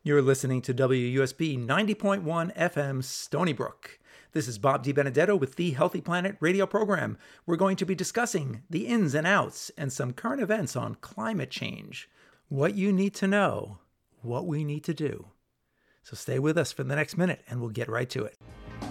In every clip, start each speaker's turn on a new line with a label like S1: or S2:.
S1: You're listening to WUSB 90.1 FM Stony Brook. This is Bob DiBenedetto with the Healthy Planet radio program. We're going to be discussing the ins and outs and some current events on climate change. What you need to know, what we need to do. So stay with us for the next minute and we'll get right to it.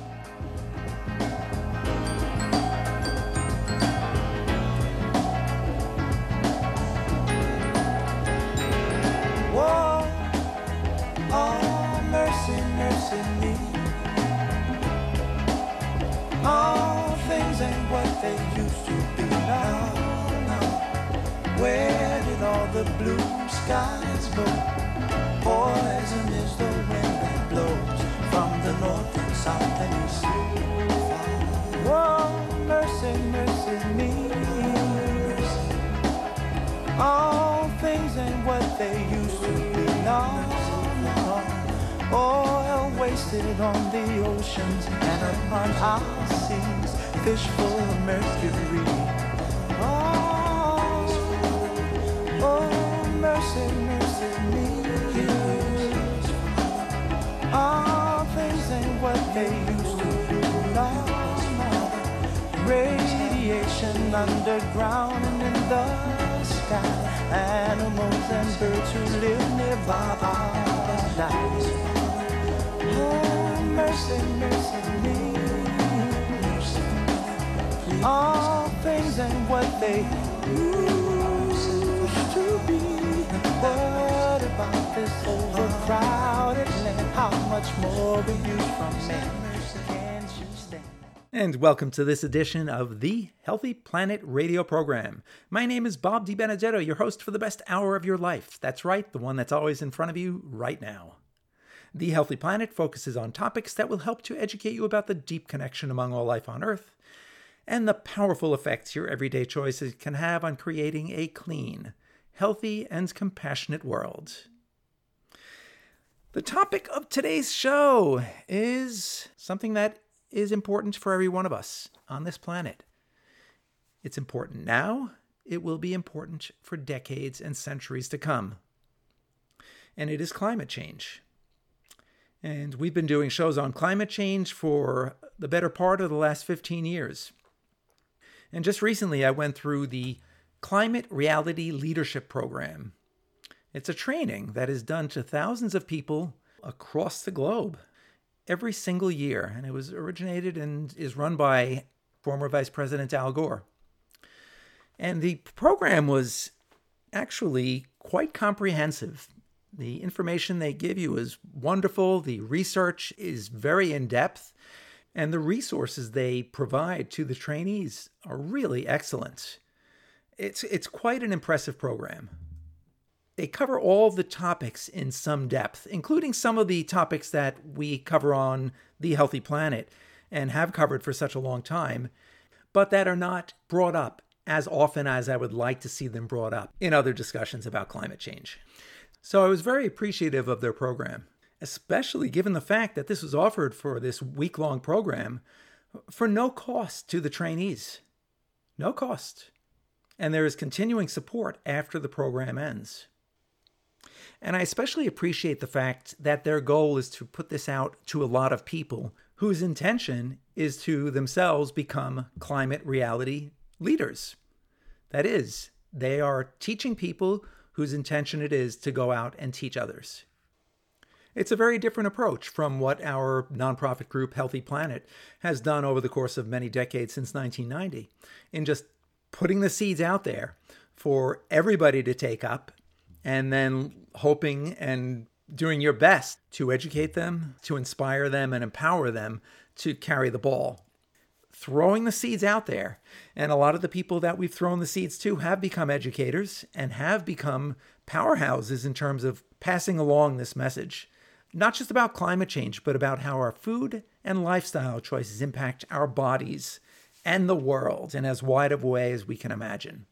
S2: All things ain't what they used to be now. Where did all the blue skies go? Poison is the wind that blows from the north and south and east. Whoa, mercy, mercy me. All things ain't what they used to be now. Oil wasted on the oceans and upon our seas, fish full of mercury. Oh, mercy, mercy me. All things ain't what they used to be now. Radiation underground and in the sky. Animals and birds who live nearby are dying. Mercy, mercy me. All things ain't what they used to be. What about this overcrowded land? How much more we use from men? Can't you stand?
S1: And welcome to this edition of the Healthy Planet radio program. My name is Bob DiBenedetto, your host for the best hour of your life. That's right, the one that's always in front of you right now. The Healthy Planet focuses on topics that will help to educate you about the deep connection among all life on Earth and the powerful effects your everyday choices can have on creating a clean, healthy, and compassionate world. The topic of today's show is something that is important for every one of us on this planet. It's important now. It will be important for decades and centuries to come. And it is climate change. And we've been doing shows on climate change for the better part of the last 15 years. And just recently, I went through the Climate Reality Leadership Program. It's a training that is done to thousands of people across the globe every single year. And it was originated and is run by former Vice President Al Gore. And the program was actually quite comprehensive. The information they give you is wonderful. The research is very in-depth. And the resources they provide to the trainees are really excellent. It's quite an impressive program. They cover all the topics in some depth, including some of the topics that we cover on The Healthy Planet and have covered for such a long time, but that are not brought up as often as I would like to see them brought up in other discussions about climate change. So I was very appreciative of their program, especially given the fact that this was offered for this week-long program for no cost to the trainees. No cost. And there is continuing support after the program ends. And I especially appreciate the fact that their goal is to put this out to a lot of people whose intention is to themselves become climate reality leaders. That is, they are teaching people whose intention it is to go out and teach others. It's a very different approach from what our nonprofit group Healthy Planet has done over the course of many decades since 1990, in just putting the seeds out there for everybody to take up and then hoping and doing your best to educate them, to inspire them, and empower them to carry the ball. Throwing the seeds out there. And a lot of the people that we've thrown the seeds to have become educators and have become powerhouses in terms of passing along this message. Not just about climate change, but about how our food and lifestyle choices impact our bodies and the world in as wide of a way as we can imagine.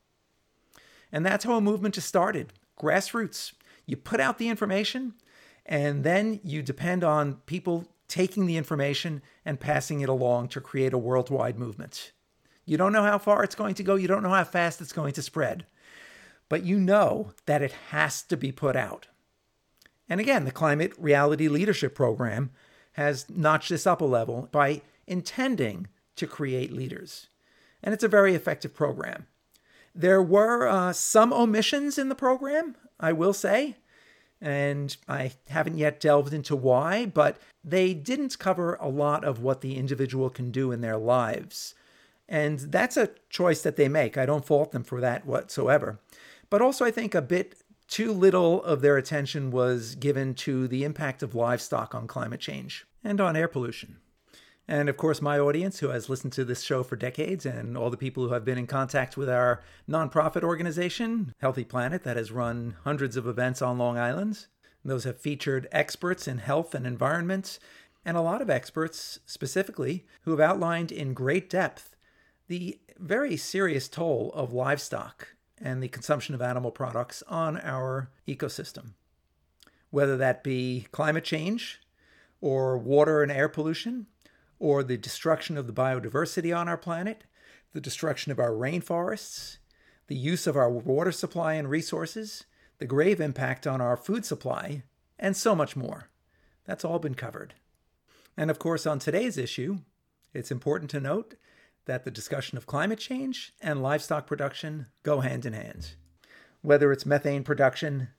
S1: And that's how a movement is started. Grassroots. You put out the information, and then you depend on people taking the information and passing it along to create a worldwide movement. You don't know how far it's going to go. You don't know how fast it's going to spread. But you know that it has to be put out. And again, the Climate Reality Leadership Program has notched this up a level by intending to create leaders. And it's a very effective program. There were some omissions in the program, I will say, and I haven't yet delved into why, but they didn't cover a lot of what the individual can do in their lives. And that's a choice that they make. I don't fault them for that whatsoever. But also, I think a bit too little of their attention was given to the impact of livestock on climate change and on air pollution. And of course, my audience, who has listened to this show for decades, and all the people who have been in contact with our nonprofit organization, Healthy Planet, that has run hundreds of events on Long Island. Those have featured experts in health and environment, and a lot of experts specifically who have outlined in great depth the very serious toll of livestock and the consumption of animal products on our ecosystem. Whether that be climate change, or water and air pollution, or the destruction of the biodiversity on our planet, the destruction of our rainforests, the use of our water supply and resources, the grave impact on our food supply, and so much more. That's all been covered. And of course, on today's issue, it's important to note that the discussion of climate change and livestock production go hand in hand. Whether it's methane production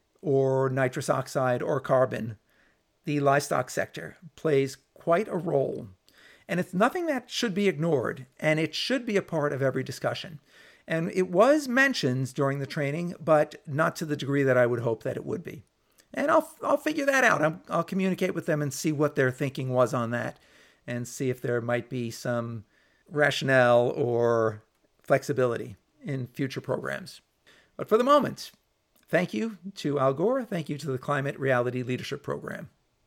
S1: or nitrous oxide or carbon, the livestock sector plays quite a role. And it's nothing that should be ignored, and it should be a part of every discussion. And it was mentioned during the training, but not to the degree that I would hope that it would be. And I'll figure that out. I'll communicate with them and see what their thinking was on that, and see if there might be some rationale or flexibility in future programs. But for the moment, thank you to Al Gore. Thank you to the Climate Reality Leadership Program.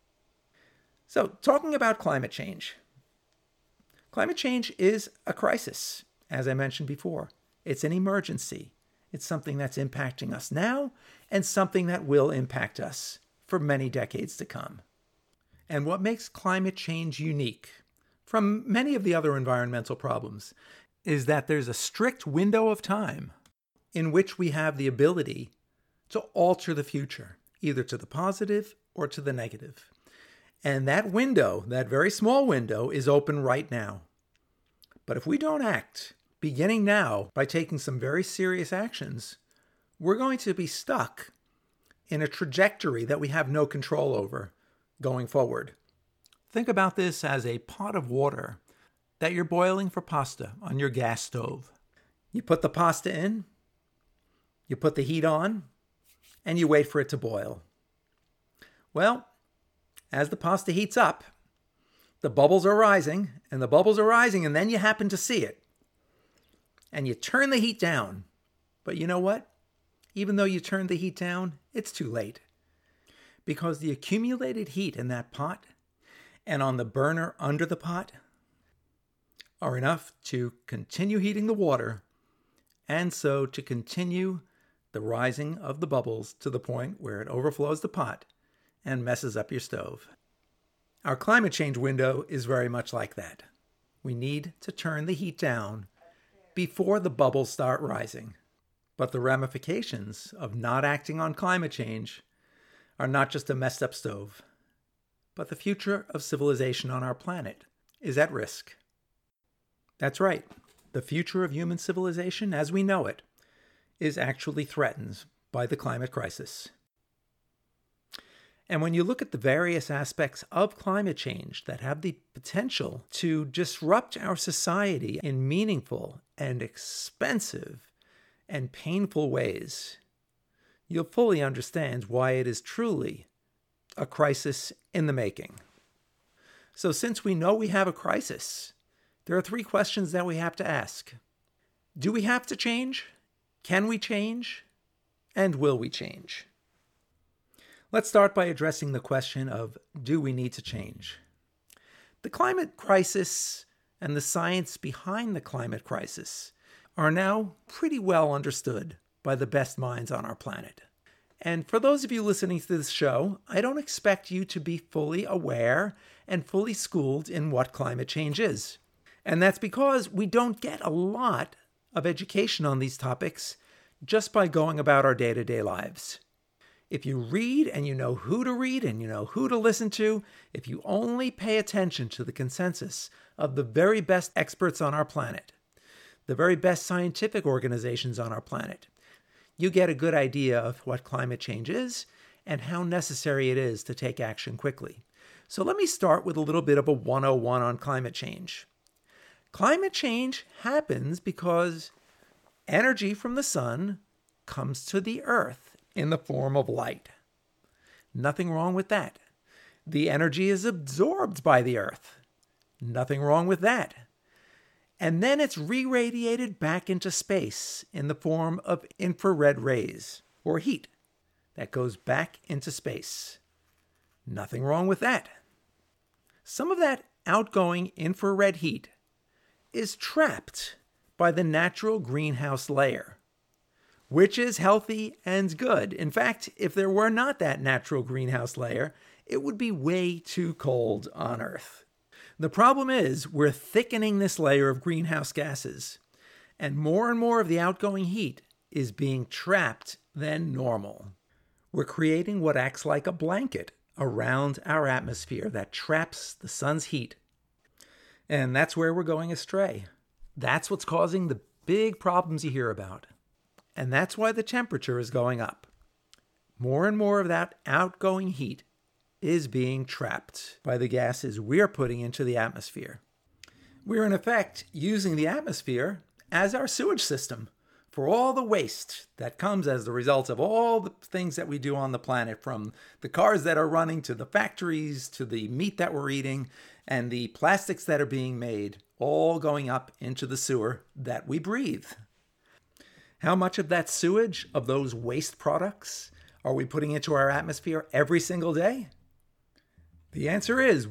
S1: So, talking about climate change. Climate change is a crisis, as I mentioned before. It's an emergency. It's something that's impacting us now and something that will impact us for many decades to come. And what makes climate change unique from many of the other environmental problems is that there's a strict window of time in which we have the ability to alter the future, either to the positive or to the negative. And that window, that very small window, is open right now. But if we don't act, beginning now, by taking some very serious actions, we're going to be stuck in a trajectory that we have no control over going forward. Think about this as a pot of water that you're boiling for pasta on your gas stove. You put the pasta in, you put the heat on, and you wait for it to boil. Well, as the pasta heats up, the bubbles are rising, and then you happen to see it. And you turn the heat down. But you know what? Even though you turn the heat down, it's too late. Because the accumulated heat in that pot and on the burner under the pot are enough to continue heating the water, and so to continue the rising of the bubbles to the point where it overflows the pot and messes up your stove. Our climate change window is very much like that. We need to turn the heat down before the bubbles start rising. But the ramifications of not acting on climate change are not just a messed up stove, but the future of civilization on our planet is at risk. That's right. The future of human civilization as we know it is actually threatened by the climate crisis. And when you look at the various aspects of climate change that have the potential to disrupt our society in meaningful and expensive and painful ways, you'll fully understand why it is truly a crisis in the making. So since we know we have a crisis, there are 3 questions that we have to ask. Do we have to change? Can we change? And will we change? Let's start by addressing the question of, do we need to change? The climate crisis and the science behind the climate crisis are now pretty well understood by the best minds on our planet. And for those of you listening to this show, I don't expect you to be fully aware and fully schooled in what climate change is. And that's because we don't get a lot of education on these topics just by going about our day-to-day lives. If you read and you know who to read and you know who to listen to, if you only pay attention to the consensus of the very best experts on our planet, the very best scientific organizations on our planet, you get a good idea of what climate change is and how necessary it is to take action quickly. So let me start with a little bit of a 101 on climate change. Climate change happens because energy from the sun comes to the earth in the form of light. Nothing wrong with that. The energy is absorbed by the earth. Nothing wrong with that. And then it's re-radiated back into space in the form of infrared rays or heat that goes back into space. Nothing wrong with that. Some of that outgoing infrared heat is trapped by the natural greenhouse layer, which is healthy and good. In fact, if there were not that natural greenhouse layer, it would be way too cold on Earth. The problem is we're thickening this layer of greenhouse gases, and more of the outgoing heat is being trapped than normal. We're creating what acts like a blanket around our atmosphere that traps the sun's heat. And that's where we're going astray. That's what's causing the big problems you hear about. And that's why the temperature is going up. More and more of that outgoing heat is being trapped by the gases we're putting into the atmosphere. We're in effect using the atmosphere as our sewage system for all the waste that comes as the result of all the things that we do on the planet, from the cars that are running to the factories to the meat that we're eating and the plastics that are being made, all going up into the sewer that we breathe. How much of that sewage, of those waste products, are we putting into our atmosphere every single day? The answer is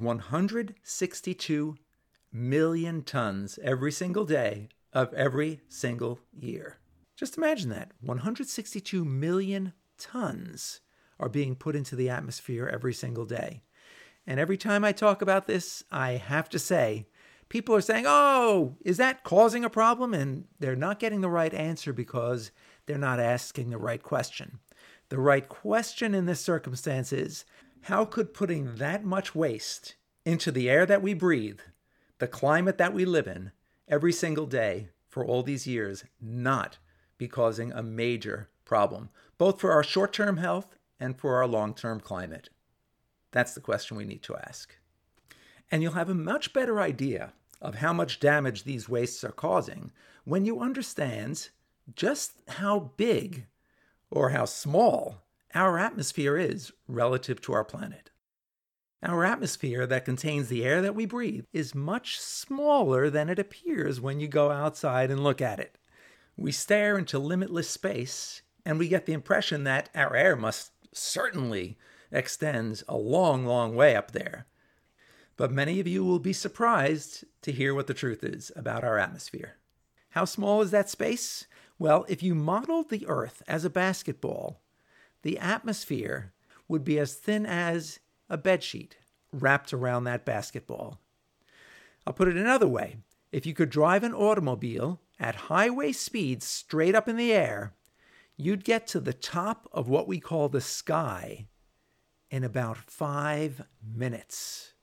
S1: 162 million tons every single day of every single year. Just imagine that. 162 million tons are being put into the atmosphere every single day. And every time I talk about this, I have to say, people are saying, oh, is that causing a problem? And they're not getting the right answer because they're not asking the right question. The right question in this circumstance is, how could putting that much waste into the air that we breathe, the climate that we live in, every single day for all these years, not be causing a major problem, both for our short-term health and for our long-term climate? That's the question we need to ask. And you'll have a much better idea of how much damage these wastes are causing when you understand just how big or how small our atmosphere is relative to our planet. Our atmosphere that contains the air that we breathe is much smaller than it appears when you go outside and look at it. We stare into limitless space, and we get the impression that our air must certainly extend a long, long way up there. But many of you will be surprised to hear what the truth is about our atmosphere. How small is that space? Well, if you modeled the Earth as a basketball, the atmosphere would be as thin as a bedsheet wrapped around that basketball. I'll put it another way. If you could drive an automobile at highway speeds straight up in the air, you'd get to the top of what we call the sky in about 5 minutes.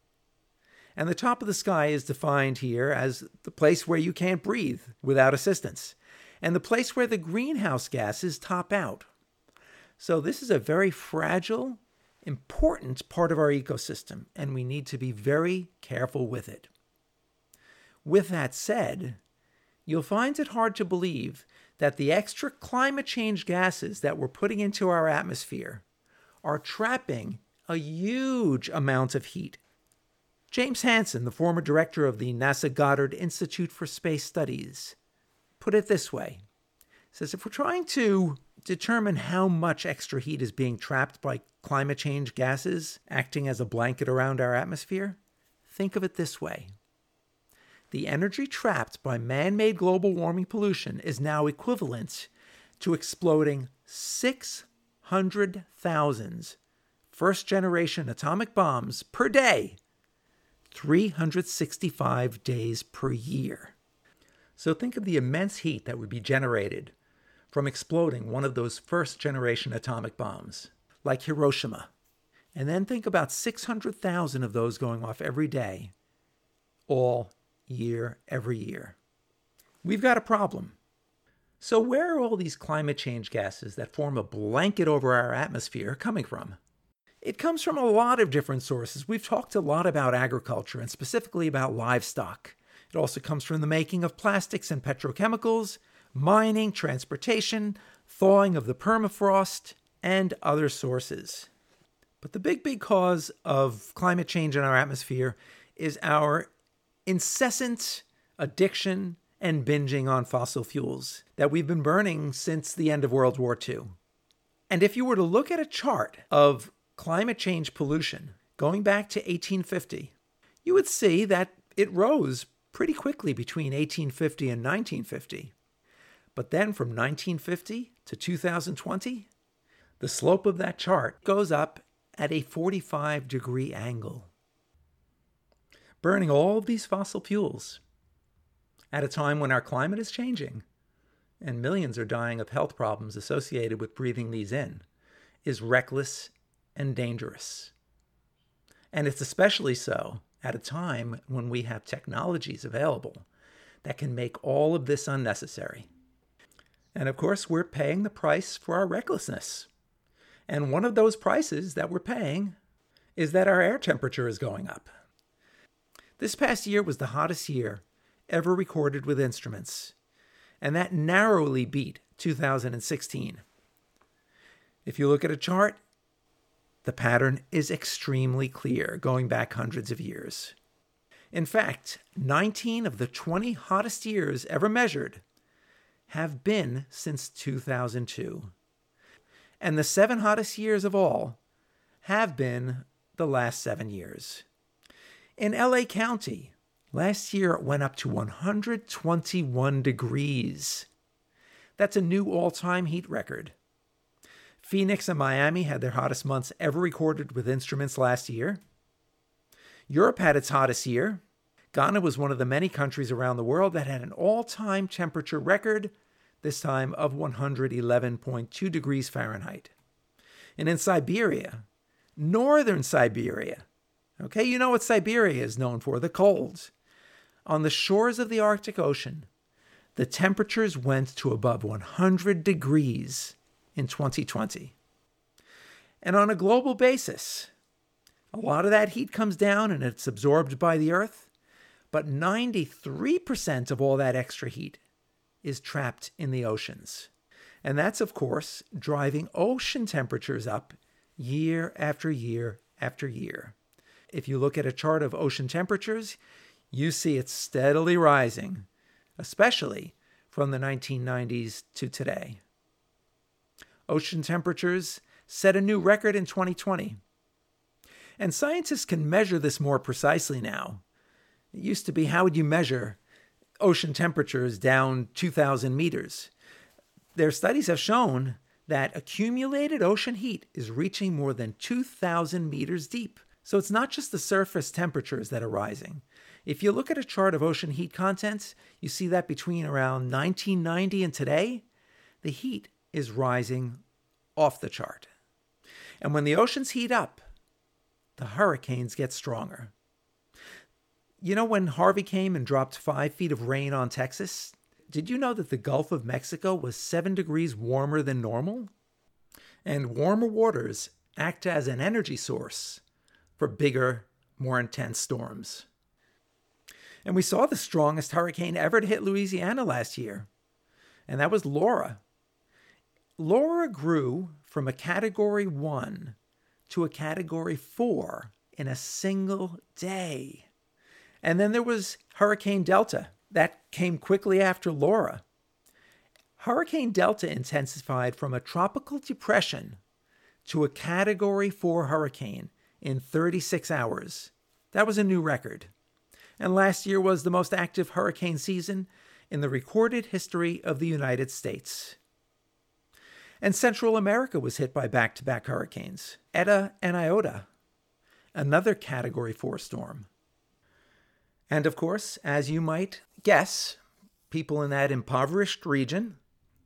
S1: And the top of the sky is defined here as the place where you can't breathe without assistance, and the place where the greenhouse gases top out. So this is a very fragile, important part of our ecosystem, and we need to be very careful with it. With that said, you'll find it hard to believe that the extra climate change gases that we're putting into our atmosphere are trapping a huge amount of heat. James Hansen, the former director of the NASA Goddard Institute for Space Studies, put it this way. He says, if we're trying to determine how much extra heat is being trapped by climate change gases acting as a blanket around our atmosphere, think of it this way. The energy trapped by man-made global warming pollution is now equivalent to exploding 600,000 first-generation atomic bombs per day, 365 days per year. So think of the immense heat that would be generated from exploding one of those first-generation atomic bombs, like Hiroshima. And then think about 600,000 of those going off every day, all year, every year. We've got a problem. So where are all these climate change gases that form a blanket over our atmosphere coming from? It comes from a lot of different sources. We've talked a lot about agriculture and specifically about livestock. It also comes from the making of plastics and petrochemicals, mining, transportation, thawing of the permafrost, and other sources. But the big cause of climate change in our atmosphere is our incessant addiction and binging on fossil fuels that we've been burning since the end of World War II. And if you were to look at a chart of climate change pollution going back to 1850, you would see that it rose pretty quickly between 1850 and 1950. But then from 1950 to 2020, the slope of that chart goes up at a 45-degree angle. Burning all of these fossil fuels at a time when our climate is changing and millions are dying of health problems associated with breathing these in is reckless and dangerous. And it's especially so at a time when we have technologies available that can make all of this unnecessary. And of course, we're paying the price for our recklessness. And one of those prices that we're paying is that our air temperature is going up. This past year was the hottest year ever recorded with instruments, and that narrowly beat 2016. If you look at a chart, the pattern is extremely clear, going back hundreds of years. In fact, 19 of the 20 hottest years ever measured have been since 2002. And the 7 hottest years of all have been the last 7 years. In LA County, last year it went up to 121 degrees. That's a new all-time heat record. Phoenix and Miami had their hottest months ever recorded with instruments last year. Europe had its hottest year. Ghana was one of the many countries around the world that had an all-time temperature record, this time of 111.2 degrees Fahrenheit. And in Siberia, northern Siberia, okay, you know what Siberia is known for, the cold. On the shores of the Arctic Ocean, the temperatures went to above 100 degrees in 2020. And on a global basis, a lot of that heat comes down and it's absorbed by the Earth, but 93% of all that extra heat is trapped in the oceans. And that's, of course, driving ocean temperatures up year after year after year. If you look at a chart of ocean temperatures, you see it steadily rising, especially from the 1990s to today. Ocean temperatures set a new record in 2020. And scientists can measure this more precisely now. It used to be, how would you measure ocean temperatures down 2,000 meters? Their studies have shown that accumulated ocean heat is reaching more than 2,000 meters deep. So it's not just the surface temperatures that are rising. If you look at a chart of ocean heat content, you see that between around 1990 and today, the heat is rising off the chart. And when the oceans heat up, the hurricanes get stronger. You know when Harvey came and dropped 5 feet of rain on Texas? Did you know that the Gulf of Mexico was 7 degrees warmer than normal? And warmer waters act as an energy source for bigger, more intense storms. And we saw the strongest hurricane ever to hit Louisiana last year, and that was Laura. Laura grew from a Category 1 to a Category 4 in a single day. And then there was Hurricane Delta. That came quickly after Laura. Hurricane Delta intensified from a tropical depression to a Category 4 hurricane in 36 hours. That was a new record. And last year was the most active hurricane season in the recorded history of the United States. And Central America was hit by back-to-back hurricanes, Eta and Iota, another Category 4 storm. And of course, as you might guess, people in that impoverished region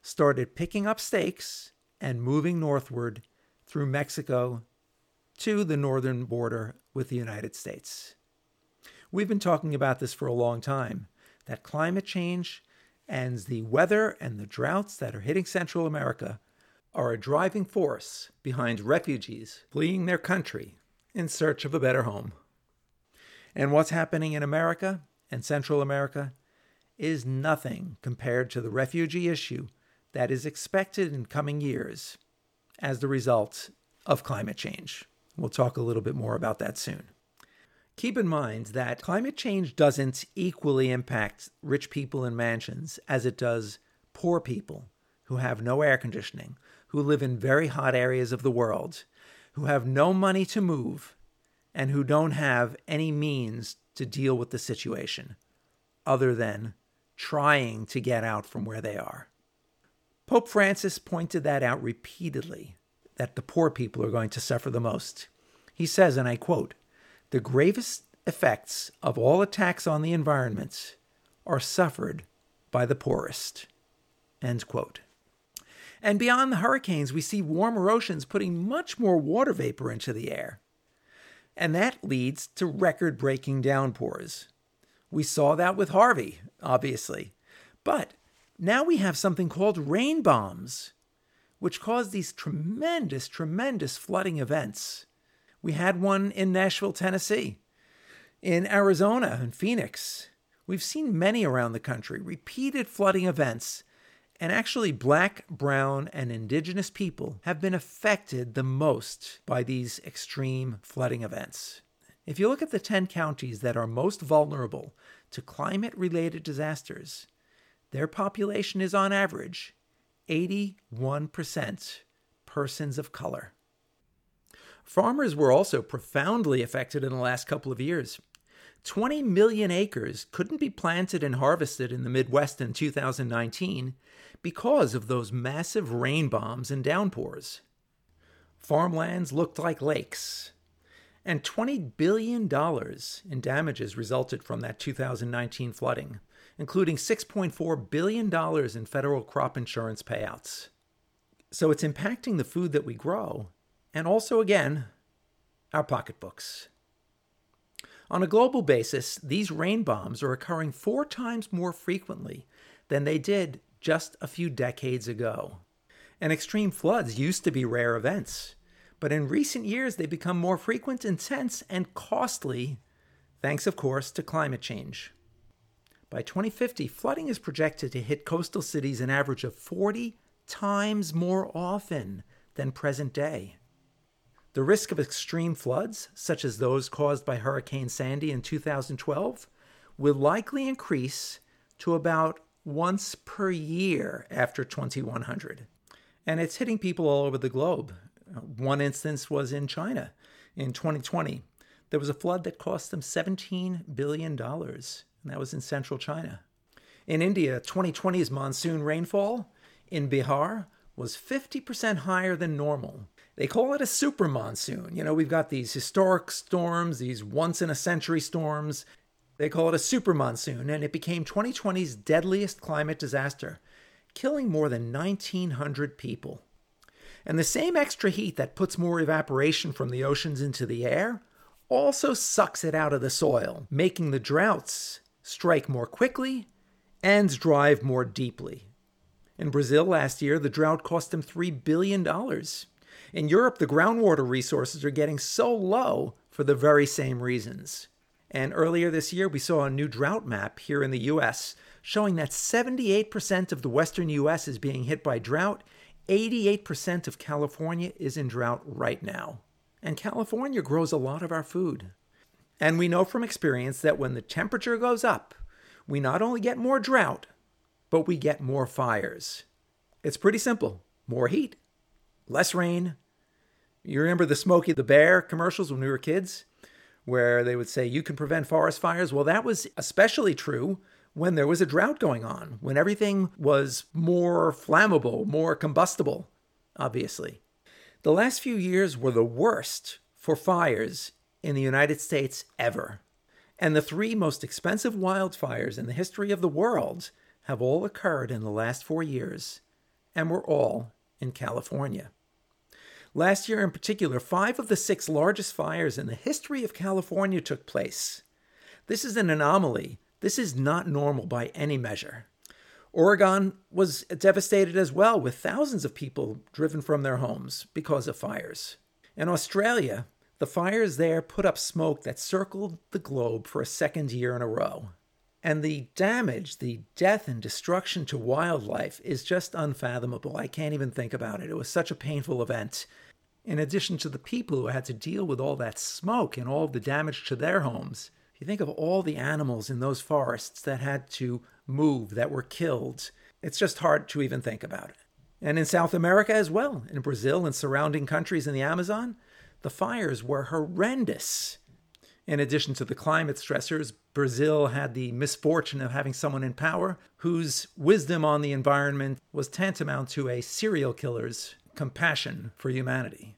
S1: started picking up stakes and moving northward through Mexico to the northern border with the United States. We've been talking about this for a long time, that climate change and the weather and the droughts that are hitting Central America are a driving force behind refugees fleeing their country in search of a better home. And what's happening in America and Central America is nothing compared to the refugee issue that is expected in coming years as the result of climate change. We'll talk a little bit more about that soon. Keep in mind that climate change doesn't equally impact rich people in mansions as it does poor people who have no air conditioning, who live in very hot areas of the world, who have no money to move, and who don't have any means to deal with the situation other than trying to get out from where they are. Pope Francis pointed that out repeatedly, that the poor people are going to suffer the most. He says, and I quote, "The gravest effects of all attacks on the environment are suffered by the poorest." End quote. And beyond the hurricanes, we see warmer oceans putting much more water vapor into the air. And that leads to record-breaking downpours. We saw that with Harvey, obviously. But now we have something called rain bombs, which cause these tremendous, tremendous flooding events. We had one in Nashville, Tennessee, in Arizona, and Phoenix. We've seen many around the country, repeated flooding events. And actually, Black, brown, and indigenous people have been affected the most by these extreme flooding events. If you look at the 10 counties that are most vulnerable to climate-related disasters, their population is on average 81% persons of color. Farmers were also profoundly affected in the last couple of years. 20 million acres couldn't be planted and harvested in the Midwest in 2019 because of those massive rain bombs and downpours. Farmlands looked like lakes, and $20 billion in damages resulted from that 2019 flooding, including $6.4 billion in federal crop insurance payouts. So it's impacting the food that we grow, and also, again, our pocketbooks. On a global basis, these rain bombs are occurring 4 times more frequently than they did just a few decades ago. And extreme floods used to be rare events, but in recent years they've become more frequent, intense, and costly, thanks, of course, to climate change. By 2050, flooding is projected to hit coastal cities an average of 40 times more often than present day. The risk of extreme floods, such as those caused by Hurricane Sandy in 2012, will likely increase to about once per year after 2100. And it's hitting people all over the globe. One instance was in China in 2020. There was a flood that cost them $17 billion, and that was in central China. In India, 2020's monsoon rainfall in Bihar was 50% higher than normal. They call it a super monsoon. You know, we've got these historic storms, these once-in-a-century storms. They call it a super monsoon, and it became 2020's deadliest climate disaster, killing more than 1,900 people. And the same extra heat that puts more evaporation from the oceans into the air also sucks it out of the soil, making the droughts strike more quickly and drive more deeply. In Brazil last year, the drought cost them $3 billion. In Europe, the groundwater resources are getting so low for the very same reasons. And earlier this year, we saw a new drought map here in the U.S. showing that 78% of the western U.S. is being hit by drought. 88% of California is in drought right now. And California grows a lot of our food. And we know from experience that when the temperature goes up, we not only get more drought, but we get more fires. It's pretty simple. More heat, less rain. You remember the Smokey the Bear commercials when we were kids, where they would say, you can prevent forest fires? Well, that was especially true when there was a drought going on, when everything was more flammable, more combustible, obviously. The last few years were the worst for fires in the United States ever. And the 3 most expensive wildfires in the history of the world have all occurred in the last 4 years, and we're all in California. Last year in particular, 5 of the 6 largest fires in the history of California took place. This is an anomaly. This is not normal by any measure. Oregon was devastated as well, with thousands of people driven from their homes because of fires. In Australia, the fires there put up smoke that circled the globe for a second year in a row. And the damage, the death and destruction to wildlife is just unfathomable. I can't even think about it. It was such a painful event. In addition to the people who had to deal with all that smoke and all the damage to their homes, you think of all the animals in those forests that had to move, that were killed. It's just hard to even think about it. And in South America as well, in Brazil and surrounding countries in the Amazon, the fires were horrendous. In addition to the climate stressors, Brazil had the misfortune of having someone in power whose wisdom on the environment was tantamount to a serial killer's compassion for humanity.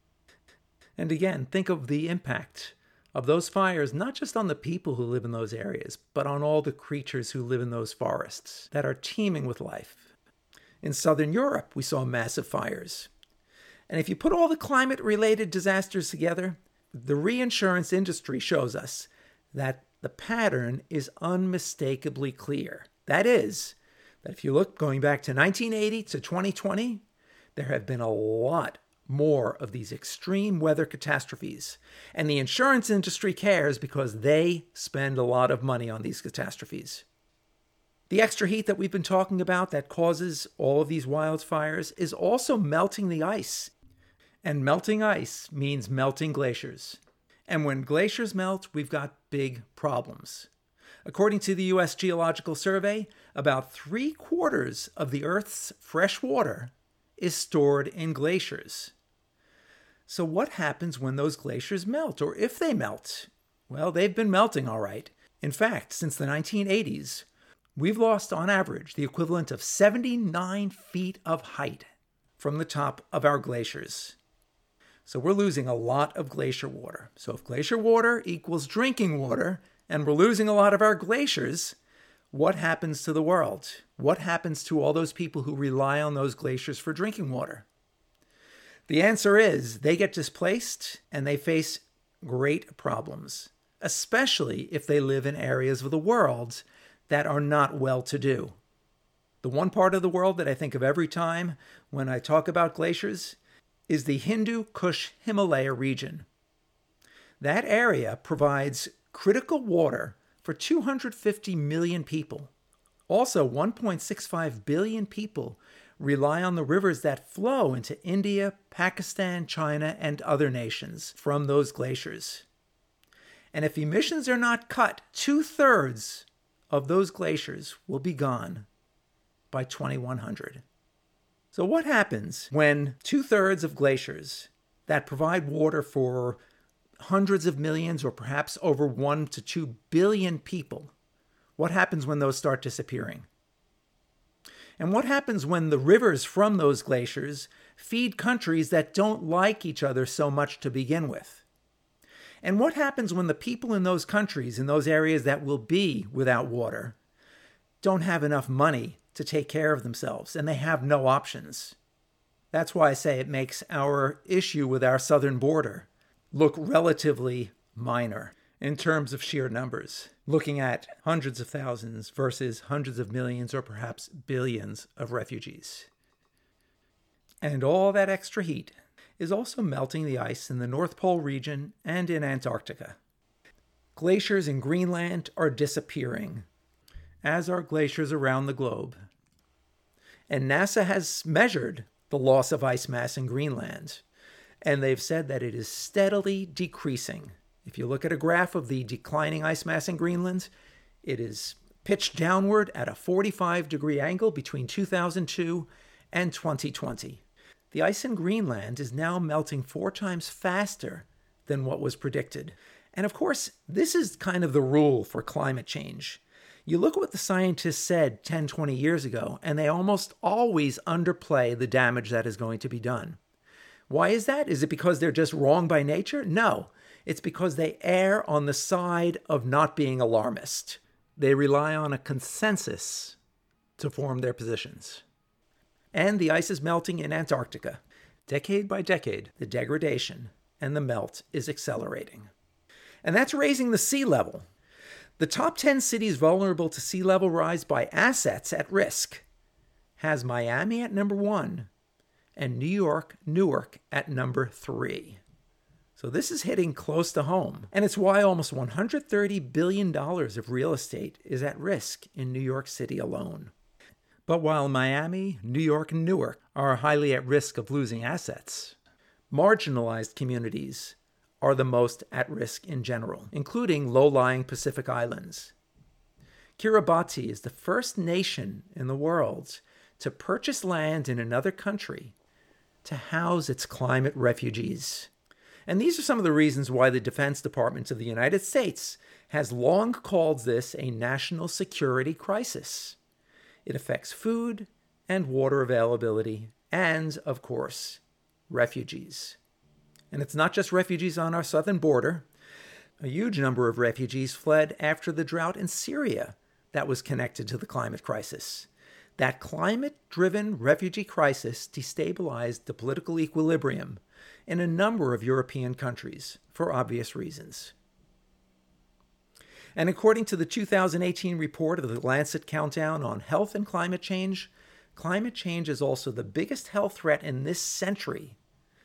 S1: And again, think of the impact of those fires, not just on the people who live in those areas, but on all the creatures who live in those forests that are teeming with life. In Southern Europe, we saw massive fires. And if you put all the climate-related disasters together, the reinsurance industry shows us that the pattern is unmistakably clear. That is, that if you look going back to 1980 to 2020, there have been a lot more of these extreme weather catastrophes. And the insurance industry cares because they spend a lot of money on these catastrophes. The extra heat that we've been talking about that causes all of these wildfires is also melting the ice. And melting ice means melting glaciers. And when glaciers melt, we've got big problems. According to the U.S. Geological Survey, about 3/4 of the Earth's fresh water is stored in glaciers. So what happens when those glaciers melt, or if they melt? Well, they've been melting all right. In fact, since the 1980s, we've lost on average the equivalent of 79 feet of height from the top of our glaciers. So we're losing a lot of glacier water. So if glacier water equals drinking water, and we're losing a lot of our glaciers, what happens to the world? What happens to all those people who rely on those glaciers for drinking water? The answer is they get displaced and they face great problems, especially if they live in areas of the world that are not well-to-do. The one part of the world that I think of every time when I talk about glaciers is the Hindu Kush Himalaya region. That area provides critical water for 250 million people. Also, 1.65 billion people rely on the rivers that flow into India, Pakistan, China, and other nations from those glaciers. And if emissions are not cut, 2/3 of those glaciers will be gone by 2100. So what happens when 2/3 of glaciers that provide water for hundreds of millions or perhaps over 1 to 2 billion people, what happens when those start disappearing? And what happens when the rivers from those glaciers feed countries that don't like each other so much to begin with? And what happens when the people in those countries, in those areas that will be without water, don't have enough money to take care of themselves and they have no options? That's why I say it makes our issue with our southern border look relatively minor in terms of sheer numbers, looking at hundreds of thousands versus hundreds of millions or perhaps billions of refugees. And all that extra heat is also melting the ice in the North Pole region and in Antarctica. Glaciers in Greenland are disappearing, as are glaciers around the globe. And NASA has measured the loss of ice mass in Greenland, and they've said that it is steadily decreasing. If you look at a graph of the declining ice mass in Greenland, it is pitched downward at a 45-degree angle between 2002 and 2020. The ice in Greenland is now melting 4 times faster than what was predicted. And of course, this is kind of the rule for climate change. You look at what the scientists said 10, 20 years ago, and they almost always underplay the damage that is going to be done. Why is that? Is it because they're just wrong by nature? No. It's because they err on the side of not being alarmist. They rely on a consensus to form their positions. and the ice is melting in Antarctica. Decade by decade, the degradation and the melt is accelerating. And that's raising the sea level. The top 10 cities vulnerable to sea level rise by assets at risk has Miami at number 1 and Newark at number 3. So this is hitting close to home. And it's why almost $130 billion of real estate is at risk in New York City alone. But while Miami, New York, and Newark are highly at risk of losing assets, marginalized communities are the most at risk in general, including low-lying Pacific Islands. Kiribati is the first nation in the world to purchase land in another country to house its climate refugees. And these are some of the reasons why the Defense Department of the United States has long called this a national security crisis. It affects food and water availability and, of course, refugees. And it's not just refugees on our southern border. A huge number of refugees fled after the drought in Syria that was connected to the climate crisis. That climate-driven refugee crisis destabilized the political equilibrium in a number of European countries for obvious reasons. And according to the 2018 report of the Lancet Countdown on Health and Climate Change is also the biggest health threat in this century.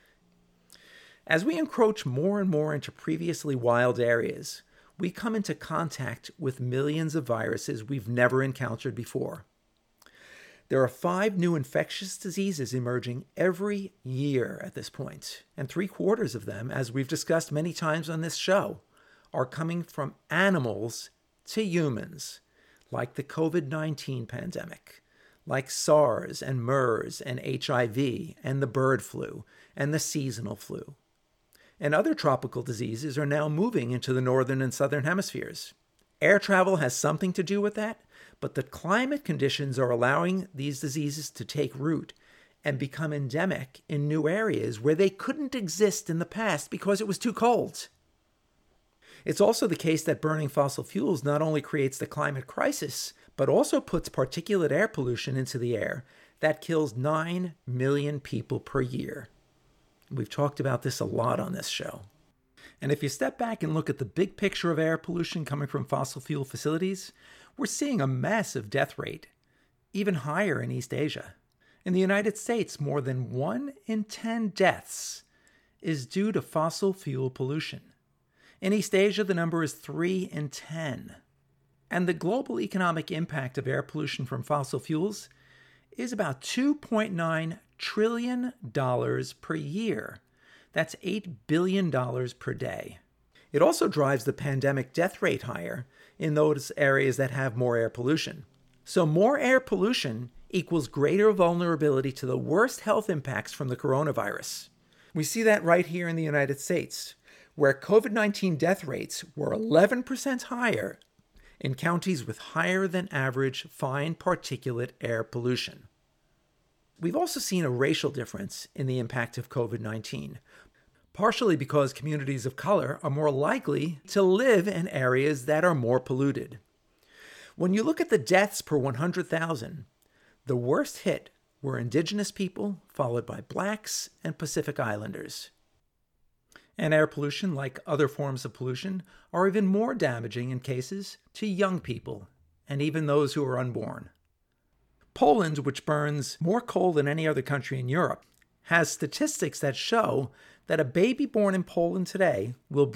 S1: As we encroach more and more into previously wild areas, we come into contact with millions of viruses we've never encountered before. There are 5 new infectious diseases emerging every year at this point, and 3/4 of them, as we've discussed many times on this show, are coming from animals to humans, like the COVID-19 pandemic, like SARS and MERS and HIV and the bird flu and the seasonal flu. And other tropical diseases are now moving into the northern and southern hemispheres. Air travel has something to do with that, but the climate conditions are allowing these diseases to take root and become endemic in new areas where they couldn't exist in the past because it was too cold. It's also the case that burning fossil fuels not only creates the climate crisis, but also puts particulate air pollution into the air that kills 9 million people per year. We've talked about this a lot on this show. And if you step back and look at the big picture of air pollution coming from fossil fuel facilities, we're seeing a massive death rate, even higher in East Asia. In the United States, more than 1 in 10 deaths is due to fossil fuel pollution. In East Asia, the number is 3 in 10. And the global economic impact of air pollution from fossil fuels is about $2.9 trillion per year. That's $8 billion per day. It also drives the pandemic death rate higher in those areas that have more air pollution. So more air pollution equals greater vulnerability to the worst health impacts from the coronavirus. We see that right here in the United States, where COVID-19 death rates were 11% higher in counties with higher than average fine particulate air pollution. We've also seen a racial difference in the impact of COVID-19, partially because communities of color are more likely to live in areas that are more polluted. When you look at the deaths per 100,000, the worst hit were Indigenous people, followed by Blacks and Pacific Islanders. And air pollution, like other forms of pollution, are even more damaging in cases to young people and even those who are unborn. Poland, which burns more coal than any other country in Europe, has statistics that show that a baby born in Poland today will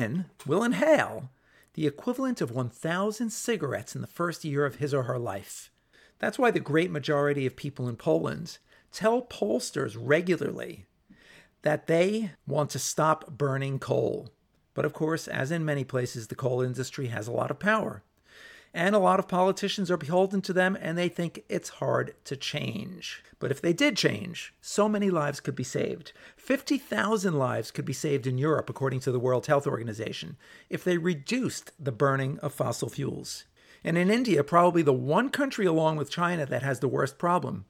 S1: inhale the equivalent of 1,000 cigarettes in the first year of his or her life. That's why the great majority of people in Poland tell pollsters regularly that they want to stop burning coal. But of course, as in many places, the coal industry has a lot of power. And a lot of politicians are beholden to them, and they think it's hard to change. But if they did change, so many lives could be saved. 50,000 lives could be saved in Europe, according to the World Health Organization, if they reduced the burning of fossil fuels. And in India, probably the one country along with China that has the worst problem,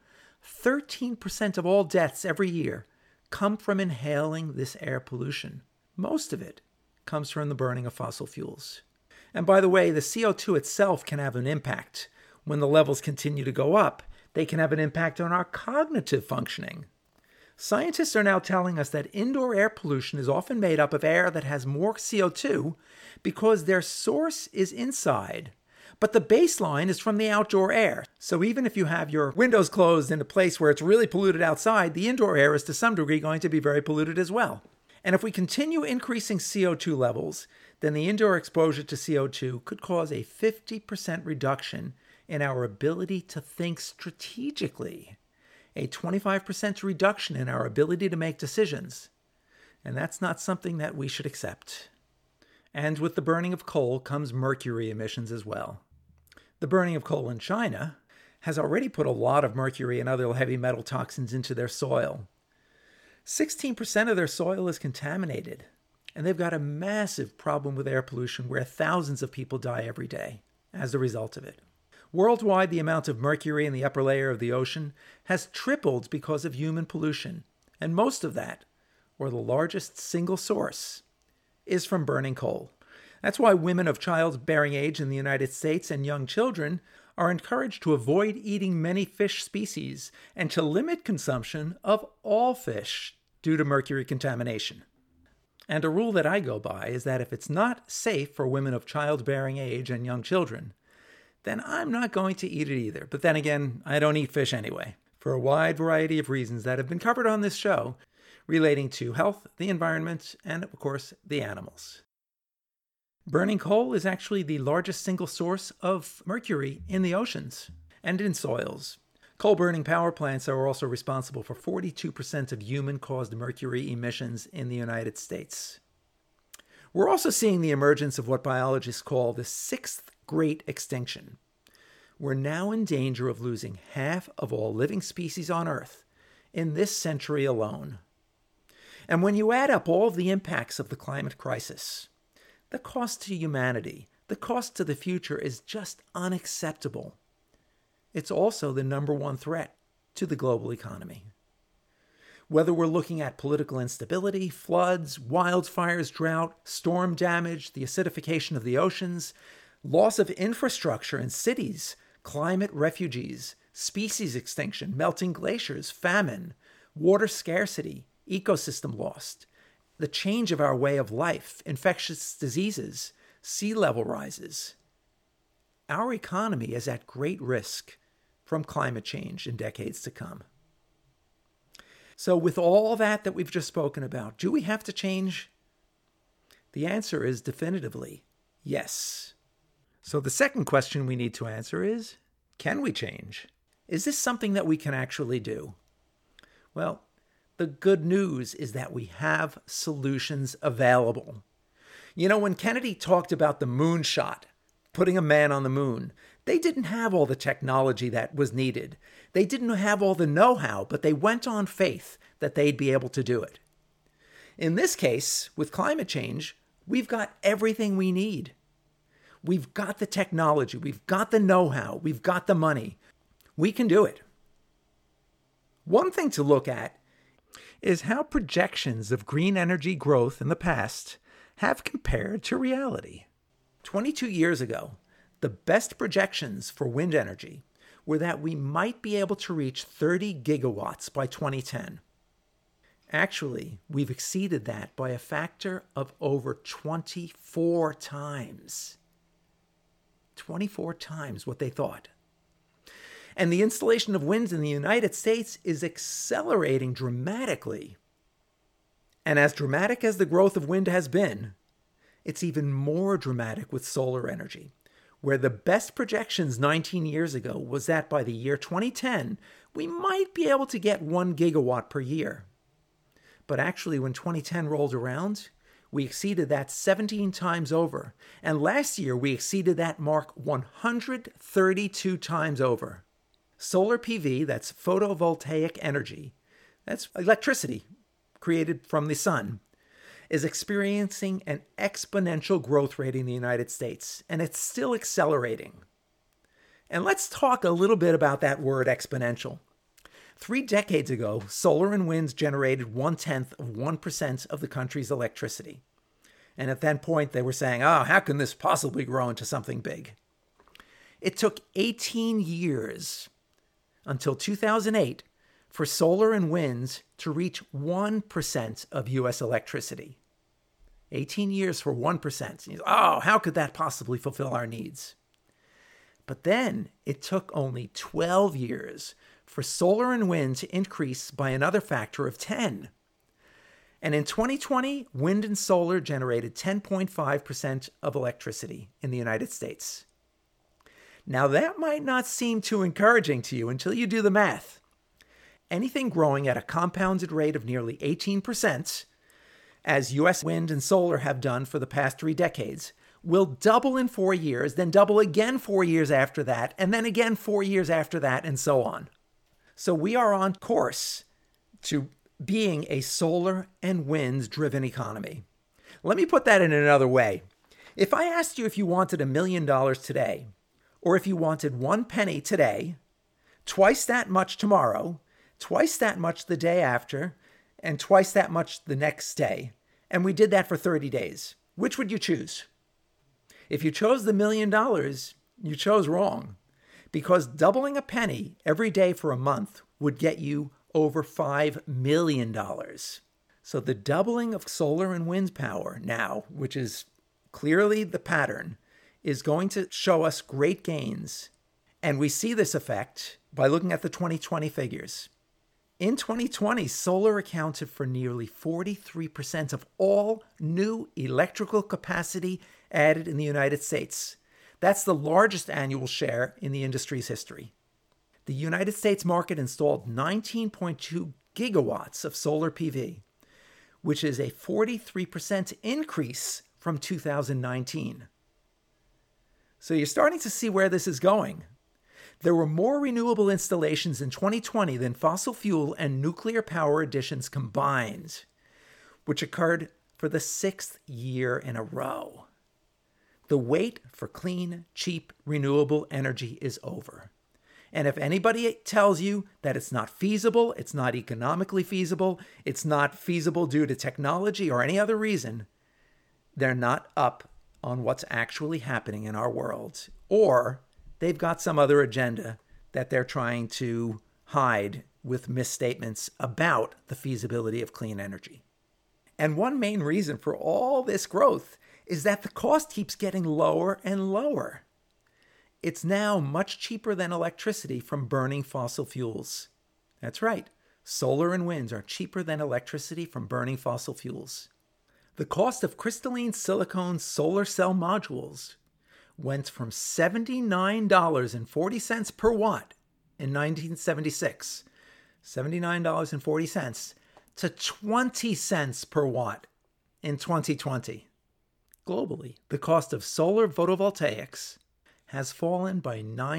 S1: 13% of all deaths every year come from inhaling this air pollution. Most of it comes from the burning of fossil fuels. And by the way, the CO2 itself can have an impact when the levels continue to go up They can have an impact on our cognitive functioning. Scientists are now telling us that indoor air pollution is often made up of air that has more CO2 because their source is inside, but the baseline is from the outdoor air. So even if you have your windows closed in a place where it's really polluted outside, the indoor air is to some degree going to be very polluted as well. And if we continue increasing CO2 levels, then the indoor exposure to CO2 could cause a 50% reduction in our ability to think strategically, a 25% reduction in our ability to make decisions. And that's not something that we should accept. And with the burning of coal comes mercury emissions as well. The burning of coal in China has already put a lot of mercury and other heavy metal toxins into their soil. 16% of their soil is contaminated, and they've got a massive problem with air pollution where thousands of people die every day as a result of it. Worldwide, the amount of mercury in the upper layer of the ocean has tripled because of human pollution, and most of that, or the largest single source, is from burning coal. That's why women of childbearing age in the United States and young children are encouraged to avoid eating many fish species and to limit consumption of all fish due to mercury contamination. And a rule that I go by is that if it's not safe for women of childbearing age and young children, then I'm not going to eat it either. But then again, I don't eat fish anyway, for a wide variety of reasons that have been covered on this show relating to health, the environment, and of course, the animals. Burning coal is actually the largest single source of mercury in the oceans and in soils. Coal-burning power plants are also responsible for 42% of human-caused mercury emissions in the United States. We're also seeing the emergence of what biologists call the sixth great extinction. We're now in danger of losing half of all living species on Earth in this century alone. And when you add up all of the impacts of the climate crisis, the cost to humanity, the cost to the future is just unacceptable. It's also the number one threat to the global economy. Whether we're looking at political instability, floods, wildfires, drought, storm damage, the acidification of the oceans, loss of infrastructure in cities, climate refugees, species extinction, melting glaciers, famine, water scarcity, ecosystem loss, the change of our way of life, infectious diseases, sea level rises. Our economy is at great risk from climate change in decades to come. So with all that we've just spoken about, do we have to change? The answer is definitively yes. So the second question we need to answer is, can we change? Is this something that we can actually do? Well, the good news is that we have solutions available. You know, when Kennedy talked about the moonshot, putting a man on the moon, they didn't have all the technology that was needed. They didn't have all the know-how, but they went on faith that they'd be able to do it. In this case, with climate change, we've got everything we need. We've got the technology, we've got the know-how, we've got the money. We can do it. One thing to look at is how projections of green energy growth in the past have compared to reality. 22 years ago, the best projections for wind energy were that we might be able to reach 30 gigawatts by 2010. Actually, we've exceeded that by a factor of over 24 times. 24 times what they thought. And the installation of winds in the United States is accelerating dramatically. And as dramatic as the growth of wind has been, it's even more dramatic with solar energy, where the best projections 19 years ago was that by the year 2010, we might be able to get 1 gigawatt per year. But actually, when 2010 rolled around, we exceeded that 17 times over. And last year, we exceeded that mark 132 times over. Solar PV, that's photovoltaic energy, that's electricity created from the sun, is experiencing an exponential growth rate in the United States, and it's still accelerating. And let's talk a little bit about that word exponential. 3 decades ago, solar and wind generated 0.1% of the country's electricity. And at that point, they were saying, how can this possibly grow into something big? It took 18 years until 2008 for solar and winds to reach 1% of U.S. electricity. 18 years for 1%. Oh, how could that possibly fulfill our needs? But then it took only 12 years for solar and wind to increase by another factor of 10. And in 2020, wind and solar generated 10.5% of electricity in the United States. Now that might not seem too encouraging to you until you do the math. Anything growing at a compounded rate of nearly 18%, as U.S. wind and solar have done for the past 3 decades, will double in 4 years, then double again 4 years after that, and then again 4 years after that, and so on. So we are on course to being a solar and wind-driven economy. Let me put that in another way. If I asked you if you wanted $1 million today, or if you wanted 1 penny today, twice that much tomorrow, twice that much the day after, and twice that much the next day, and we did that for 30 days, which would you choose? If you chose the $1 million, you chose wrong, because doubling a penny every day for a month would get you over $5 million. So the doubling of solar and wind power now, which is clearly the pattern, is going to show us great gains. And we see this effect by looking at the 2020 figures. In 2020, solar accounted for nearly 43% of all new electrical capacity added in the United States. That's the largest annual share in the industry's history. The United States market installed 19.2 gigawatts of solar PV, which is a 43% increase from 2019. So you're starting to see where this is going. There were more renewable installations in 2020 than fossil fuel and nuclear power additions combined, which occurred for the 6th year in a row. The wait for clean, cheap, renewable energy is over. And if anybody tells you that it's not feasible, it's not economically feasible, it's not feasible due to technology or any other reason, they're not up on what's actually happening in our world, or they've got some other agenda that they're trying to hide with misstatements about the feasibility of clean energy. And one main reason for all this growth is that the cost keeps getting lower and lower. It's now much cheaper than electricity from burning fossil fuels. That's right. Solar and wind are cheaper than electricity from burning fossil fuels. The cost of crystalline silicone solar cell modules went from $79.40 per watt in 1976, $79.40, to 20 cents per watt in 2020. Globally, the cost of solar photovoltaics has fallen by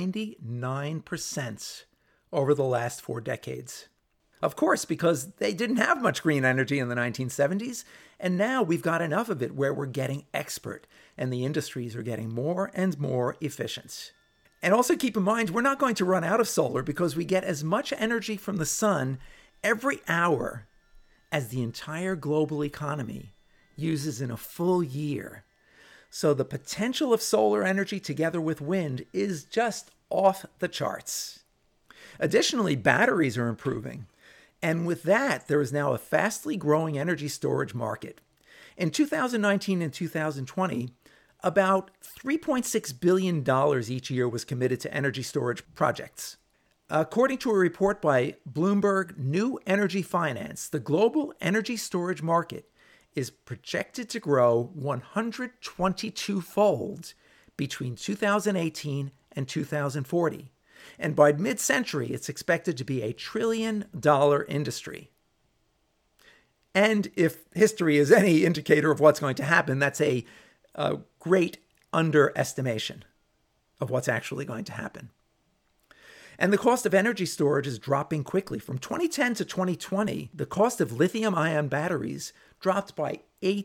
S1: 99% over the last 4 decades. Of course, because they didn't have much green energy in the 1970s, and now we've got enough of it where we're getting expert, and the industries are getting more and more efficient. And also keep in mind, we're not going to run out of solar because we get as much energy from the sun every hour as the entire global economy uses in a full year. So the potential of solar energy together with wind is just off the charts. Additionally, batteries are improving. And with that, there is now a fastly growing energy storage market. In 2019 and 2020, about $3.6 billion each year was committed to energy storage projects. According to a report by Bloomberg New Energy Finance, the global energy storage market is projected to grow 122-fold between 2018 and 2040. And by mid-century, it's expected to be a $1 trillion industry. And if history is any indicator of what's going to happen, that's a great underestimation of what's actually going to happen. And the cost of energy storage is dropping quickly. From 2010 to 2020, the cost of lithium-ion batteries dropped by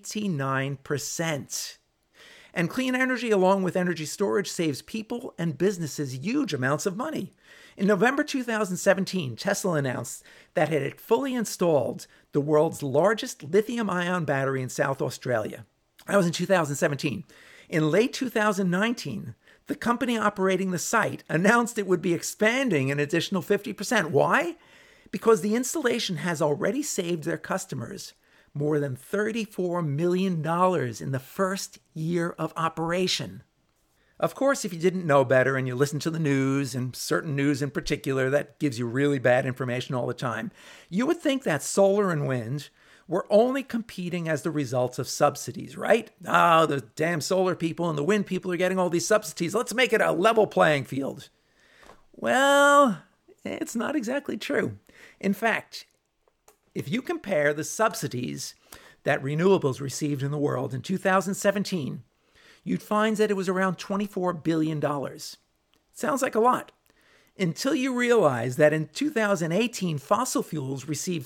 S1: 89%. And clean energy, along with energy storage, saves people and businesses huge amounts of money. In November 2017, Tesla announced that it had fully installed the world's largest lithium-ion battery in South Australia. That was in 2017. In late 2019, The company operating the site announced it would be expanding an additional 50%. Why? Because the installation has already saved their customers more than $34 million in the first year of operation. Of course, if you didn't know better and you listen to the news, and certain news in particular that gives you really bad information all the time, you would think that solar and wind were only competing as the results of subsidies, right? Oh, the damn solar people and the wind people are getting all these subsidies. Let's make it a level playing field. Well, it's not exactly true. In fact, if you compare the subsidies that renewables received in the world in 2017, you'd find that it was around $24 billion. Sounds like a lot. Until you realize that in 2018, fossil fuels received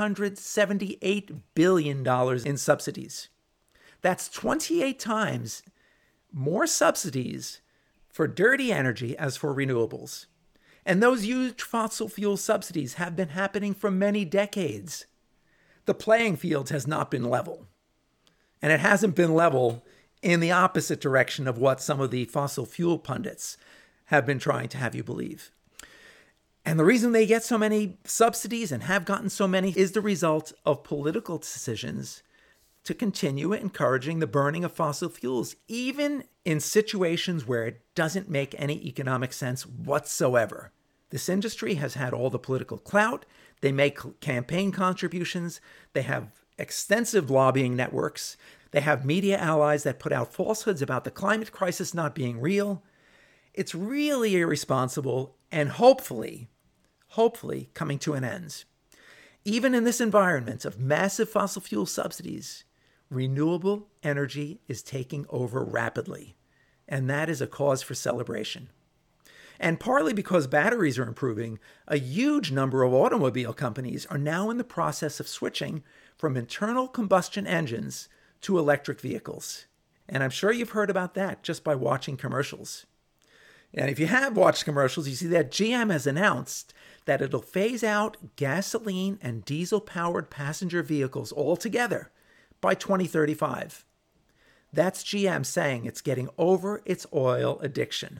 S1: $678 billion in subsidies. That's 28 times more subsidies for dirty energy as for renewables. And those huge fossil fuel subsidies have been happening for many decades. The playing field has not been level. And it hasn't been level in the opposite direction of what some of the fossil fuel pundits have been trying to have you believe. And the reason they get so many subsidies and have gotten so many is the result of political decisions to continue encouraging the burning of fossil fuels, even in situations where it doesn't make any economic sense whatsoever. This industry has had all the political clout. They make campaign contributions. They have extensive lobbying networks. They have media allies that put out falsehoods about the climate crisis not being real. It's really irresponsible and hopefully coming to an end. Even in this environment of massive fossil fuel subsidies, renewable energy is taking over rapidly, and that is a cause for celebration. And partly because batteries are improving, a huge number of automobile companies are now in the process of switching from internal combustion engines to electric vehicles. And I'm sure you've heard about that just by watching commercials. And if you have watched commercials, you see that GM has announced that it'll phase out gasoline and diesel-powered passenger vehicles altogether by 2035. That's GM saying it's getting over its oil addiction.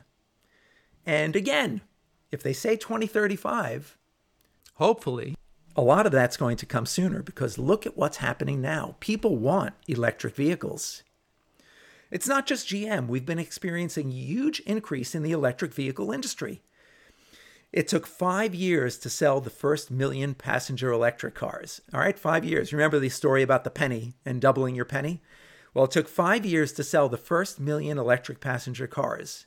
S1: And again, if they say 2035, hopefully a lot of that's going to come sooner, because look at what's happening now. People want electric vehicles. It's not just GM. We've been experiencing a huge increase in the electric vehicle industry. It took 5 years to sell the first 1 million passenger electric cars. All right, 5 years. Remember the story about the penny and doubling your penny? Well, it took 5 years to sell the first 1 million electric passenger cars,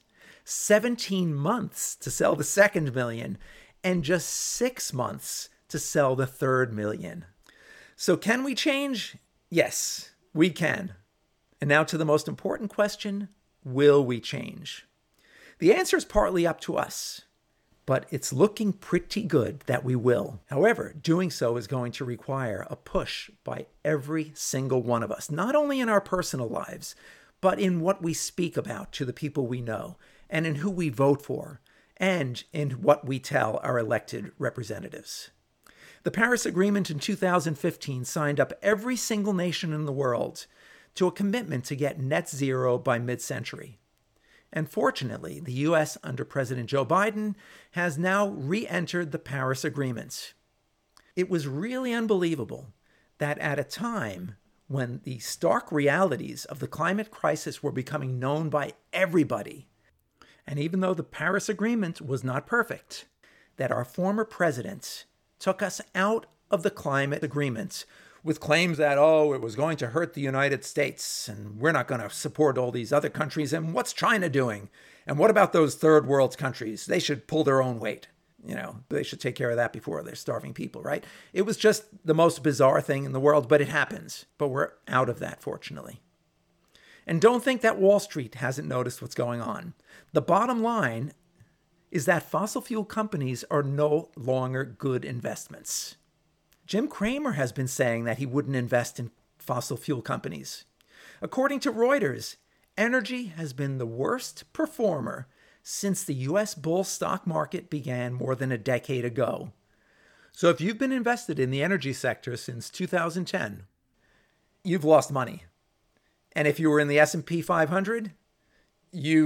S1: 17 months to sell the second 1 million, and just 6 months to sell the third 1 million. So can we change? Yes, we can. And now to the most important question, will we change? The answer is partly up to us, but it's looking pretty good that we will. However, doing so is going to require a push by every single one of us, not only in our personal lives, but in what we speak about to the people we know, and in who we vote for, and in what we tell our elected representatives. The Paris Agreement in 2015 signed up every single nation in the world to a commitment to get net zero by mid-century. And fortunately, the U.S. under President Joe Biden has now re-entered the Paris Agreement. It was really unbelievable that at a time when the stark realities of the climate crisis were becoming known by everybody, and even though the Paris Agreement was not perfect, that our former president took us out of the climate agreement with claims that, it was going to hurt the United States, and we're not going to support all these other countries, and what's China doing? And what about those third world countries? They should pull their own weight. They should take care of that before they're starving people, right? It was just the most bizarre thing in the world, but it happens. But we're out of that, fortunately. And don't think that Wall Street hasn't noticed what's going on. The bottom line is that fossil fuel companies are no longer good investments. Jim Cramer has been saying that he wouldn't invest in fossil fuel companies. According to Reuters, energy has been the worst performer since the U.S. bull stock market began more than a decade ago. So if you've been invested in the energy sector since 2010, you've lost money. And if you were in the S&P 500, you've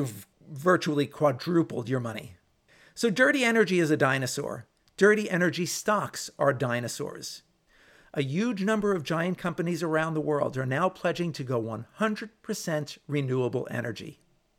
S1: virtually quadrupled your money. So dirty energy is a dinosaur. Dirty energy stocks are dinosaurs. A huge number of giant companies around the world are now pledging to go 100% renewable energy.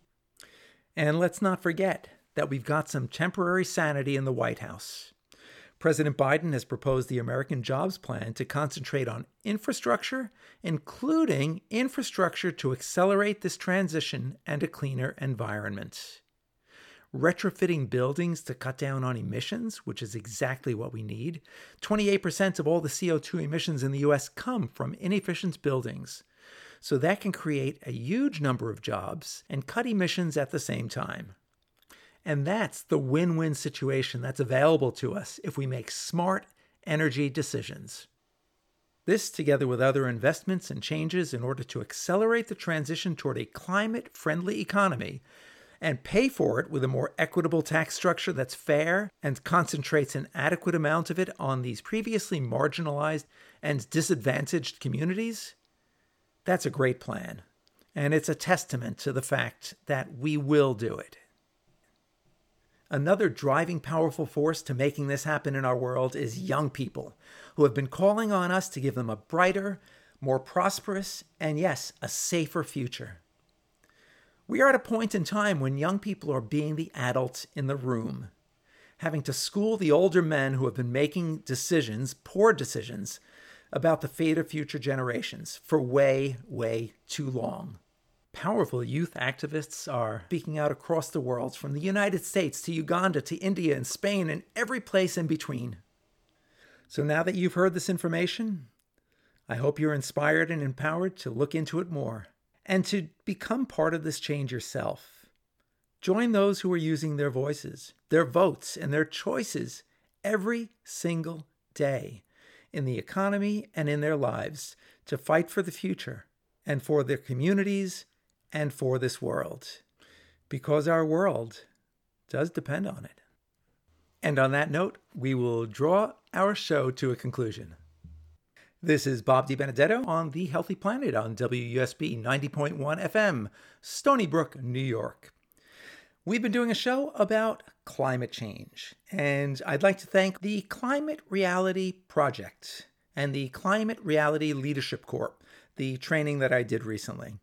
S1: And let's not forget that we've got some temporary sanity in the White House. President Biden has proposed the American Jobs Plan to concentrate on infrastructure, including infrastructure to accelerate this transition and a cleaner environment. Retrofitting buildings to cut down on emissions, which is exactly what we need. 28% of all the CO2 emissions in the U.S. come from inefficient buildings. So that can create a huge number of jobs and cut emissions at the same time. And that's the win-win situation that's available to us if we make smart energy decisions. This, together with other investments and changes in order to accelerate the transition toward a climate-friendly economy, and pay for it with a more equitable tax structure that's fair and concentrates an adequate amount of it on these previously marginalized and disadvantaged communities, that's a great plan. And it's a testament to the fact that we will do it. Another driving powerful force to making this happen in our world is young people who have been calling on us to give them a brighter, more prosperous, and yes, a safer future. We are at a point in time when young people are being the adults in the room, having to school the older men who have been making decisions, poor decisions, about the fate of future generations for way, way too long. Powerful youth activists are speaking out across the world, from the United States to Uganda to India and Spain and every place in between. So now that you've heard this information, I hope you're inspired and empowered to look into it more and to become part of this change yourself. Join those who are using their voices, their votes, and their choices every single day in the economy and in their lives to fight for the future and for their communities and for this world, because our world does depend on it. And on that note, we will draw our show to a conclusion. This is Bob DiBenedetto on The Healthy Planet on WUSB 90.1 FM, Stony Brook, New York. We've been doing a show about climate change, and I'd like to thank the Climate Reality Project and the Climate Reality Leadership Corp, the training that I did recently.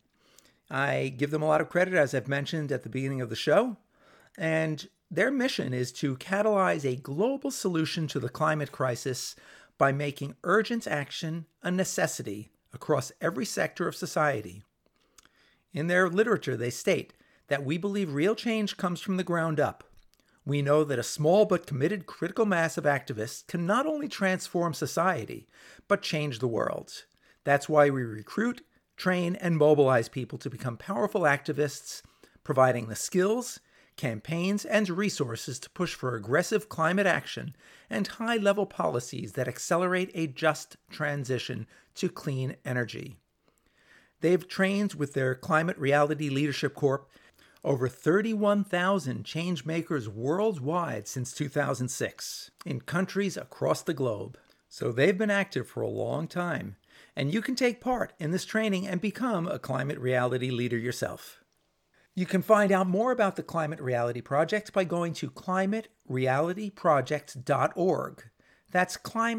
S1: I give them a lot of credit, as I've mentioned at the beginning of the show, and their mission is to catalyze a global solution to the climate crisis by making urgent action a necessity across every sector of society. In their literature, they state that we believe real change comes from the ground up. We know that a small but committed critical mass of activists can not only transform society, but change the world. That's why we recruit, train, and mobilize people to become powerful activists, providing the skills, campaigns, and resources to push for aggressive climate action and high-level policies that accelerate a just transition to clean energy. They've trained with their Climate Reality Leadership Corp over 31,000 change makers worldwide since 2006 in countries across the globe. So they've been active for a long time, and you can take part in this training and become a climate reality leader yourself. You can find out more about the Climate Reality Project by going to climaterealityproject.org. That's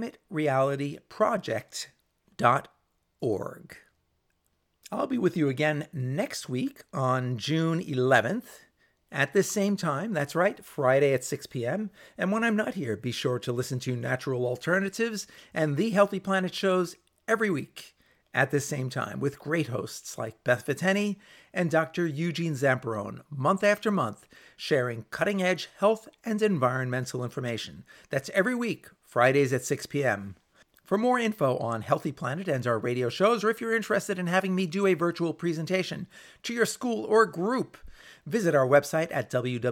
S1: climaterealityproject.org. I'll be with you again next week on June 11th at this same time. That's right, Friday at 6 p.m. And when I'm not here, be sure to listen to Natural Alternatives and The Healthy Planet shows every week at this same time with great hosts like Beth Viteni and Dr. Eugene Zamperone, month after month, sharing cutting-edge health and environmental information. That's every week, Fridays at 6 p.m. For more info on Healthy Planet and our radio shows, or if you're interested in having me do a virtual presentation to your school or group, visit our website at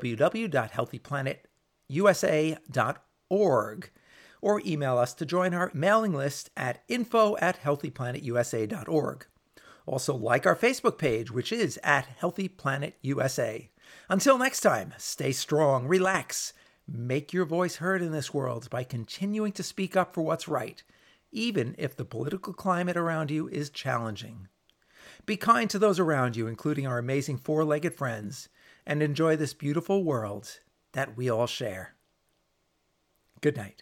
S1: www.healthyplanetusa.org. or email us to join our mailing list at info@healthyplanetusa.org. Also, like our Facebook page, which is at Healthy Planet USA. Until next time, stay strong, relax, make your voice heard in this world by continuing to speak up for what's right, even if the political climate around you is challenging. Be kind to those around you, including our amazing four-legged friends, and enjoy this beautiful world that we all share. Good night.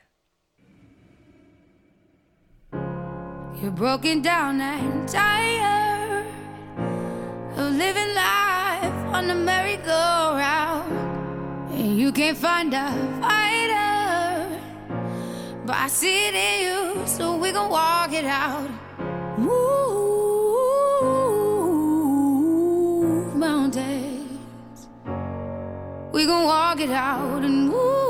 S3: You're broken down and tired of living life on the merry-go-round, and you can't find a fighter, but I see it in you, so we gon' walk it out. Move mountains, we gon' walk it out and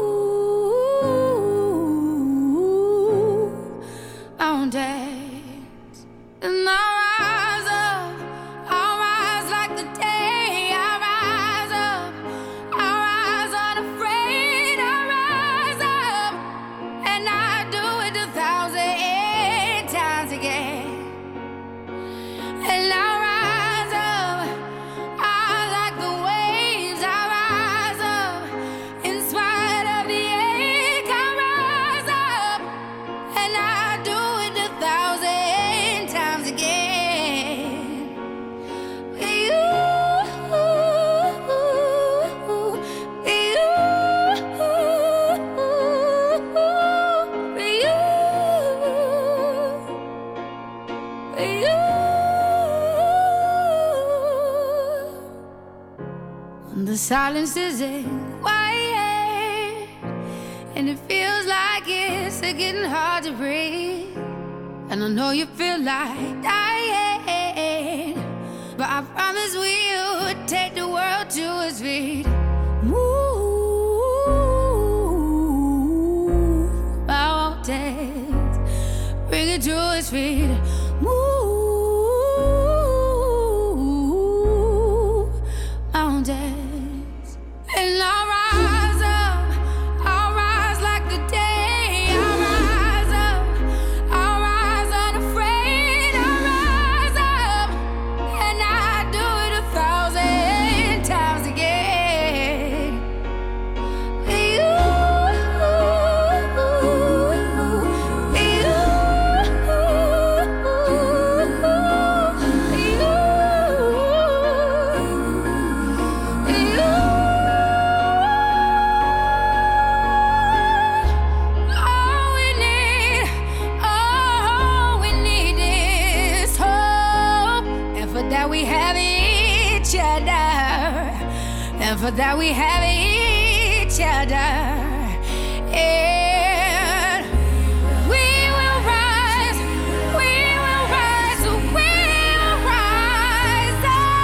S3: move mountains. And I'll rise up, I'll rise like the day. I'll rise up, I'll rise unafraid. I'll rise up, and I'll do it 1,000 times again. And I'll rise up, I like the waves. I'll rise up, in spite of the ache. I'll rise up, and I'll do it 1,000 times again. The silence isn't quiet, and it feels like it's getting hard to breathe. And I know you feel like dying, but I promise we'll take the world to its feet. Move mountains, bring it to its feet. Move mountains. And I'll rise up, I'll rise like the day. I'll rise up, I'll rise unafraid. I'll rise up, and I'll do it 1,000 times again. And for that we have each other. And we will rise, we will rise, we will rise.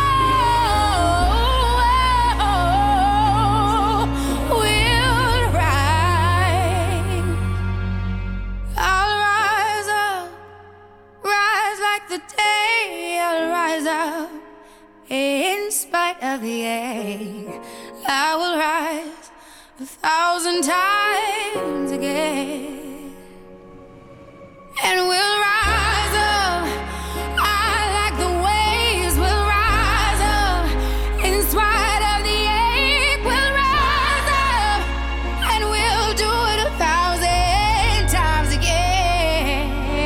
S3: Oh, we'll rise. I'll rise up, rise like the day. I'll rise up. In spite of the ache, I will rise 1,000 times again. And we'll rise up, I like the waves. We'll rise up, in spite of the ache. We'll rise up, and we'll do it 1,000 times again.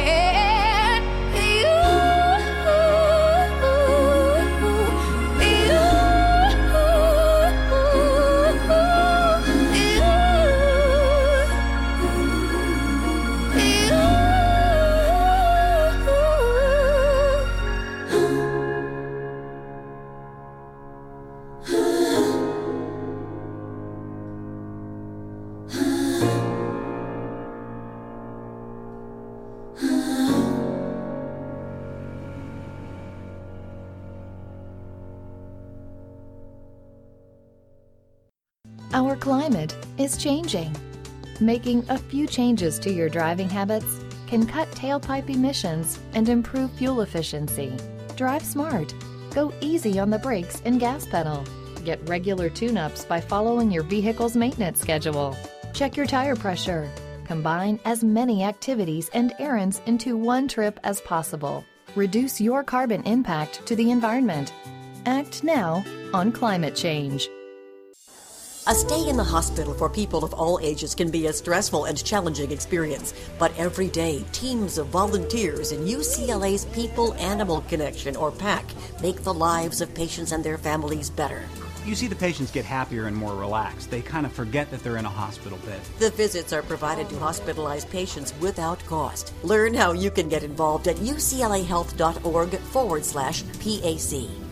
S4: Our climate is changing. Making a few changes to your driving habits can cut tailpipe emissions and improve fuel efficiency. Drive smart. Go easy on the brakes and gas pedal. Get regular tune-ups by following your vehicle's maintenance schedule. Check your tire pressure. Combine as many activities and errands into one trip as possible. Reduce your carbon impact to the environment. Act now on climate change.
S5: A stay in the hospital for people of all ages can be a stressful and challenging experience, but every day, teams of volunteers in UCLA's People-Animal Connection, or PAC, make the lives of patients and their families better.
S6: You see the patients get happier and more relaxed. They kind of forget that they're in a hospital bed.
S5: The visits are provided to hospitalized patients without cost. Learn how you can get involved at uclahealth.org/PAC.